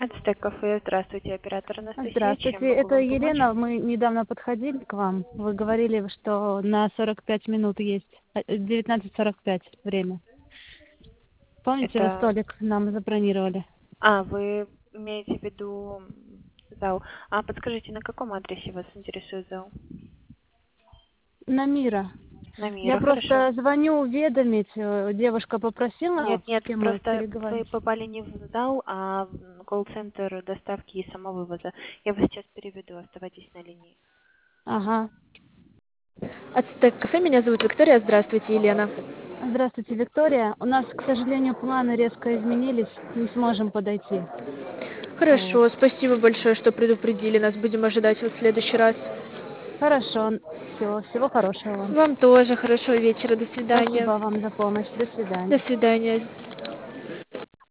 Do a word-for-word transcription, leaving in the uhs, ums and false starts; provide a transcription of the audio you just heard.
Ацтек Кафе. Здравствуйте, оператор Анастасия. Чем Здравствуйте, могу это вам помочь? Елена. Мы недавно подходили к вам. Вы говорили, что на сорок пять минут есть. э, девятнадцать сорок пять время. Помните, вы Это... столик нам забронировали? А, вы имеете в виду м, зал. А подскажите, на каком адресе вас интересует зал? На Мира. На Я Мира, хорошо. просто звоню уведомить. э, Девушка попросила, Нет, нет, с кем мы просто вы переговорить. попали не в зал, а в м, колл-центр доставки и самовывоза. Я вас сейчас переведу, оставайтесь на линии. Ага. Ацтек кафе, меня зовут Виктория. Здравствуйте, Елена. Здравствуйте, Виктория. У нас, к сожалению, планы резко изменились. Не сможем подойти. Вот. Хорошо, спасибо большое, что предупредили нас. Будем ожидать вас в следующий раз. Хорошо. Все. Всего хорошего вам. Вам тоже хорошего вечера. До свидания. Спасибо вам за помощь. До До свидания. свидания.